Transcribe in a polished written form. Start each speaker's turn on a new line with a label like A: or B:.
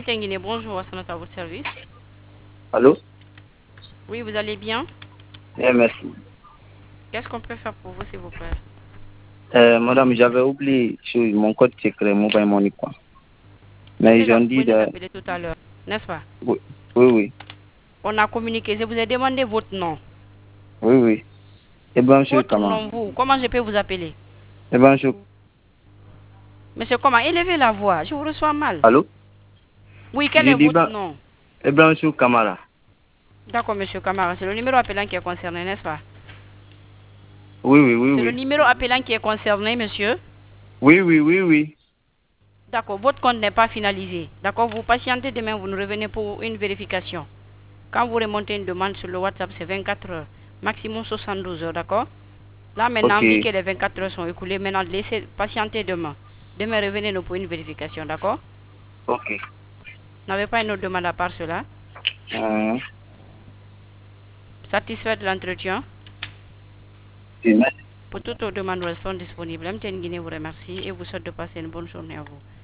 A: Guinée, bonjour, à votre service.
B: Allô?
A: Oui, vous allez bien?
B: Bien, merci.
A: Qu'est-ce qu'on peut faire pour vous, s'il vous plaît?
B: Madame, j'avais oublié sur mon code secret, mobile money, quoi. Mais
A: J'étais
B: ils ont
A: là, vous
B: dit
A: venez
B: de...
A: d'appeler tout à l'heure, n'est-ce pas?
B: Oui, oui, oui,
A: On a communiqué, je vous ai demandé votre nom.
B: oui, oui. Ibrahim
A: Votre
B: Kamara.
A: nom, vous, comment je peux vous appeler?
B: Ibrahim.
A: Monsieur, comment? Élevez la voix, je vous reçois mal.
B: Allô?
A: Oui, quel
B: Je
A: est
B: dis
A: votre nom?
B: Ibrahim Kamara.
A: D'accord, monsieur Camara, c'est le numéro appelant qui est concerné, n'est-ce pas?
B: Oui, oui, oui,
A: C'est le
B: oui.
A: numéro appelant qui est concerné, monsieur.
B: Oui, oui, oui, oui.
A: D'accord, votre compte n'est pas finalisé. D'accord, vous patientez demain, vous nous revenez pour une vérification. Quand vous remontez une demande sur le WhatsApp, c'est 24 heures, maximum 72 heures, d'accord? Là, maintenant,
B: Ok,
A: vu que les 24 heures sont écoulées, maintenant, laissez patienter demain. Demain, revenez-nous pour une vérification, d'accord?
B: ok.
A: N'avez pas une autre demande à part cela?
B: Euh,
A: Satisfait de l'entretien?
B: c'est
A: Pour toutes vos demandes, nous restons disponibles. MTN Guinée vous remercie et vous souhaite de passer une bonne journée à vous.